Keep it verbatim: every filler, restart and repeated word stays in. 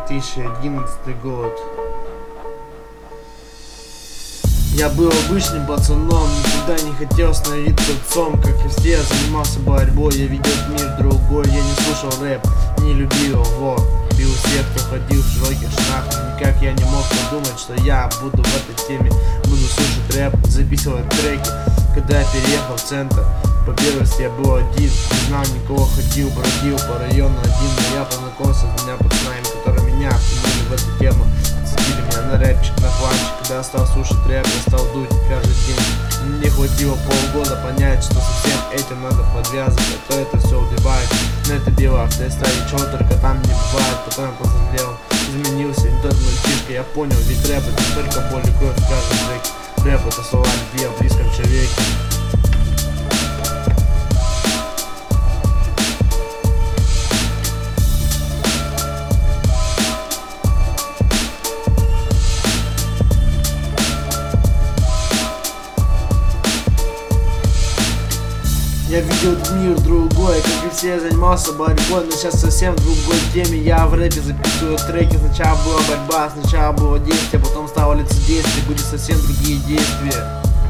две тысячи одиннадцатый год. Я был обычным пацаном, никогда не хотел становиться отцом. Как и все, я занимался борьбой, я видел мир другой. Я не слушал рэп, не любил его. Бил всех, кто ходил в широких штанах. Никак я не мог подумать, что я буду в этой теме. Буду слушать рэп, записывать треки. Когда я переехал в центр, по первости я был один, не знал никого, ходил, бродил по району один. Но я познакомился с двумя пацанами, которые меня втянули в эту тему. Цепили меня на рэпчик, на хванчик. Когда я стал слушать рэп, я стал дуть каждый день. Мне хватило полгода понять, что со всем этим надо подвязывать, а то это все убивает. Но это бело, в тесте чего только там не бывает. Потом я посмотрел, изменился, не тот мальчишка. Я понял, ведь рэп это только боль и кровь в каждом треке. Рэп это слова любви о близком человеке. Я видел мир другой, как и все, я занимался борьбой, но сейчас совсем в другой теме. Я в рэпе записываю треки, сначала была борьба, сначала было действие, потом стало лицедействие, были совсем другие действия.